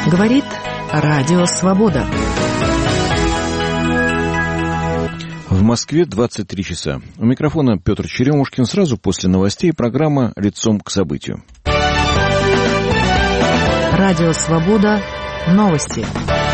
Говорит Радио Свобода. В Москве 23 часа. У микрофона Петр Черемушкин. Сразу после новостей программа «Лицом к событию». Радио Свобода. Новости.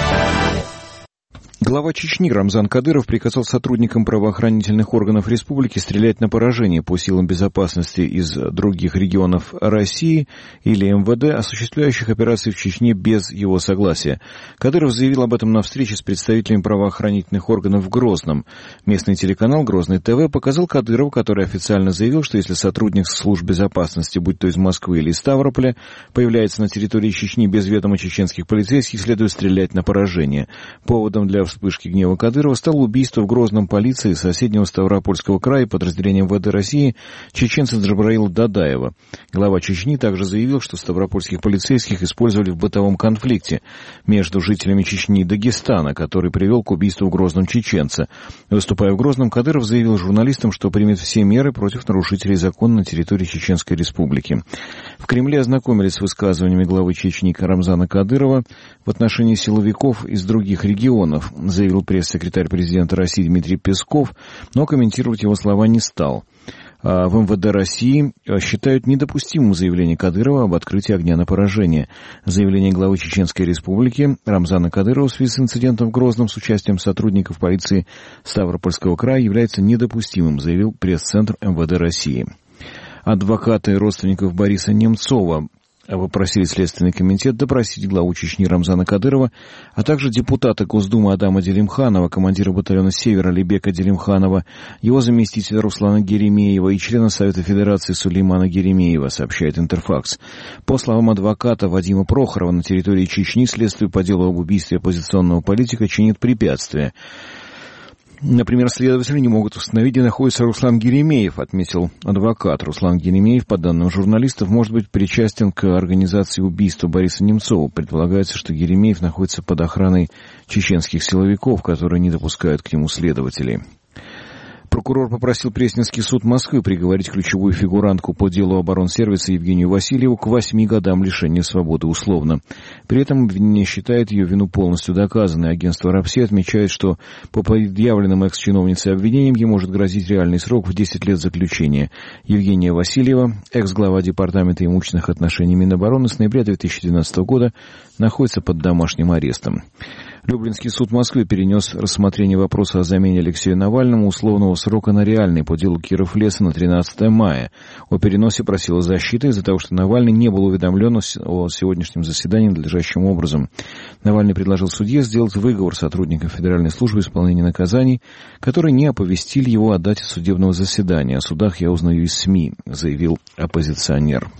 Глава Чечни Рамзан Кадыров приказал сотрудникам правоохранительных органов республики стрелять на поражение по силам безопасности из других регионов России или МВД, осуществляющих операции в Чечне без его согласия. Кадыров заявил об этом на встрече с представителями правоохранительных органов в Грозном. Местный телеканал «Грозный ТВ» показал Кадырова, который официально заявил, что если сотрудник служб безопасности, будь то из Москвы или из Ставрополя, появляется на территории Чечни без ведома чеченских полицейских, следует стрелять на поражение. Поводом для вспышки гнева Кадырова стало убийство в Грозном полиции соседнего Ставропольского края подразделения МВД России чеченца Джабраила Дадаева. Глава Чечни также заявил, что ставропольских полицейских использовали в бытовом конфликте между жителями Чечни и Дагестана, который привел к убийству в Грозном чеченца. Выступая в Грозном, Кадыров заявил журналистам, что примет все меры против нарушителей закона на территории Чеченской Республики. В Кремле ознакомились с высказываниями главы Чечни Рамзана Кадырова в отношении силовиков из других регионов, заявил пресс-секретарь президента России Дмитрий Песков, но комментировать его слова не стал. В МВД России считают недопустимым заявление Кадырова об открытии огня на поражение. Заявление главы Чеченской Республики Рамзана Кадырова в связи с инцидентом в Грозном с участием сотрудников полиции Ставропольского края является недопустимым, заявил пресс-центр МВД России. Адвокаты родственников Бориса Немцова попросили Следственный комитет допросить главу Чечни Рамзана Кадырова, а также депутата Госдумы Адама Делимханова, командира батальона «Север» Алибека Делимханова, его заместителя Руслана Геремеева и члена Совета Федерации Сулеймана Геремеева, сообщает Интерфакс. По словам адвоката Вадима Прохорова, на территории Чечни следствию по делу об убийстве оппозиционного политика чинит препятствия. Например, следователи не могут установить, где находится Руслан Геремеев, отметил адвокат. Руслан Геремеев, по данным журналистов, может быть причастен к организации убийства Бориса Немцова. Предполагается, что Геремеев находится под охраной чеченских силовиков, которые не допускают к нему следователей. Прокурор попросил Пресненский суд Москвы приговорить ключевую фигурантку по делу оборонсервиса Евгению Васильеву к 8 годам лишения свободы условно. При этом обвинение считает ее вину полностью доказанной. Агентство «Рапси» отмечает, что по предъявленным экс-чиновницей обвинениям ей может грозить реальный срок в 10 лет заключения. Евгения Васильева, экс-глава Департамента имущественных отношений Минобороны, с ноября 2012 года находится под домашним арестом. Люблинский суд Москвы перенес рассмотрение вопроса о замене Алексею Навальному условного срока на реальный по делу Киров-Леса на 13 мая. О переносе просила защита из-за того, что Навальный не был уведомлен о сегодняшнем заседании надлежащим образом. Навальный предложил судье сделать выговор сотрудникам Федеральной службы исполнения наказаний, которые не оповестили его о дате судебного заседания. О судах я узнаю из СМИ, заявил оппозиционер.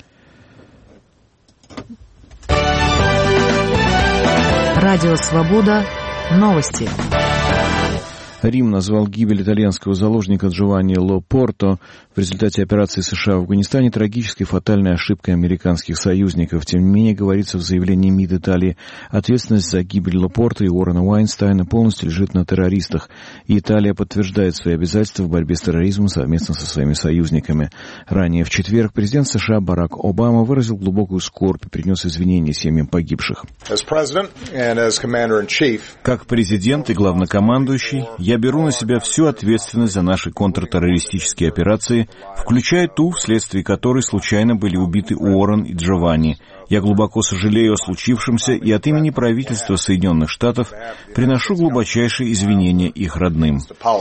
Радио Свобода. Новости. Рим назвал гибель итальянского заложника Джованни Ло Порто в результате операции США в Афганистане трагической фатальной ошибкой американских союзников. Тем не менее, говорится в заявлении МИД Италии, ответственность за гибель Ло Порто и Уоррена Уайнстайна полностью лежит на террористах, и Италия подтверждает свои обязательства в борьбе с терроризмом совместно со своими союзниками. Ранее в четверг президент США Барак Обама выразил глубокую скорбь и принес извинения семьям погибших. Как президент и главнокомандующий, я беру на себя всю ответственность за наши контртеррористические операции, включая ту, вследствие которой случайно были убиты Уоррен и Джованни. Я глубоко сожалею о случившемся и от имени правительства Соединенных Штатов приношу глубочайшие извинения их родным.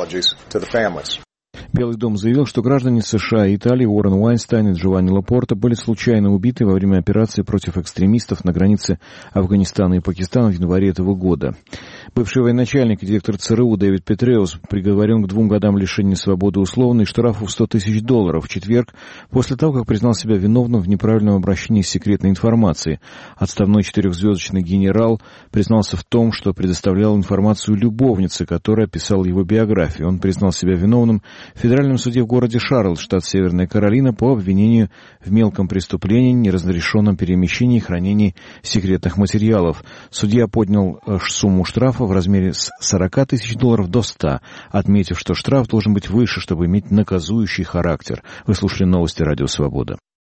Белый дом заявил, что граждане США и Италии Уоррен Уайнстайн и Джованни Ло Порто были случайно убиты во время операции против экстремистов на границе Афганистана и Пакистана в январе этого года. Бывший военачальник и директор ЦРУ Дэвид Петреус приговорен к 2 годам лишения свободы условно и штрафу в $100 000 в четверг, после того, как признал себя виновным в неправильном обращении с секретной информацией. Отставной 4-звездочный генерал признался в том, что предоставлял информацию любовнице, которая описала его биографию. Он признал себя виновным в федеральном суде в городе Шарлотт, штат Северная Каролина, по обвинению в мелком преступлении, неразрешенном перемещении и хранении секретных материалов. Судья поднял сумму штрафа в размере с $40 000 до 100, отметив, что штраф должен быть выше, чтобы иметь наказующий характер. Вы слушали новости Радио Свобода.